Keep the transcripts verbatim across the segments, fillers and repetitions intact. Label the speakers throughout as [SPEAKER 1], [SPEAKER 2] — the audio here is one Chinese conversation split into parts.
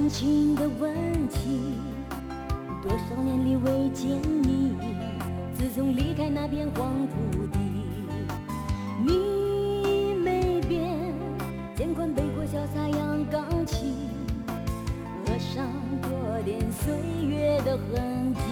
[SPEAKER 1] 深情的问起，多少年里未见你，自从离开那片黄土地，你没变，肩宽背阔潇洒阳刚气，额上多点岁月的痕迹。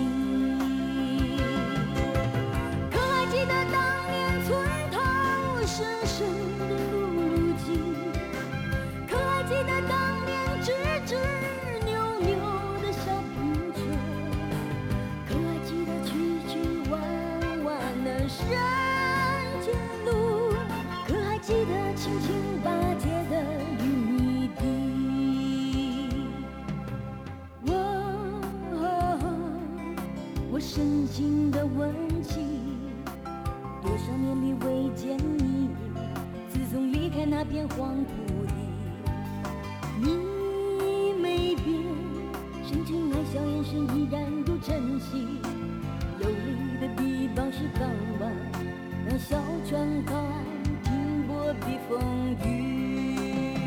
[SPEAKER 1] 可还记得当年村头深深的路路径，可还记得当年吱吱扭扭的小平车，可还记得曲曲弯弯的人间路，可还记得轻轻巴结的玉米地。我我深情地问起，多少年里未见你，自从离开那片黄土地，你没变，深情爱笑眼神依然如晨曦，有力的臂膀是港湾，让小船靠岸停泊避风雨。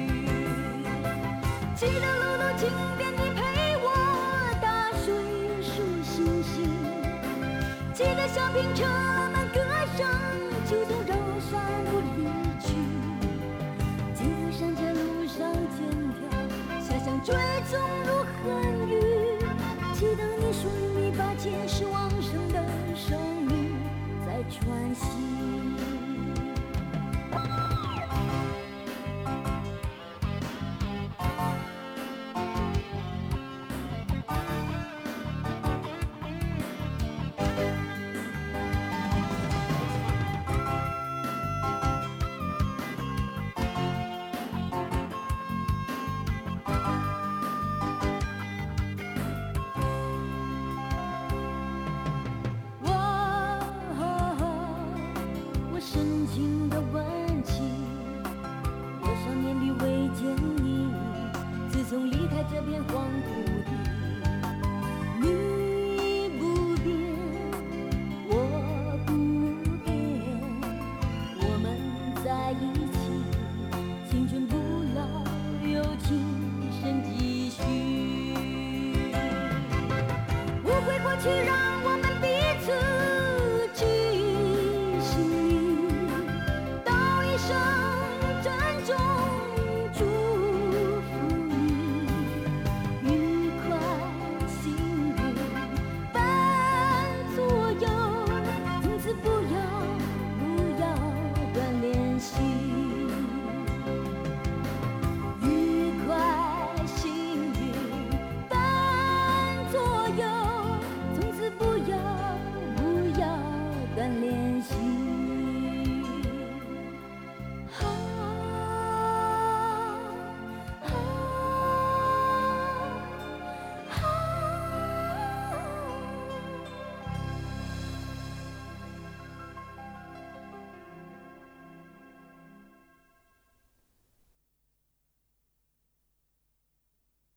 [SPEAKER 1] 记得路路经典你陪我打水数星星，记得小平车们歌声就从绕山路离去，记得山前路上肩挑遐想追踪如寒雨，记得你说与你把前世往生的生命在喘息。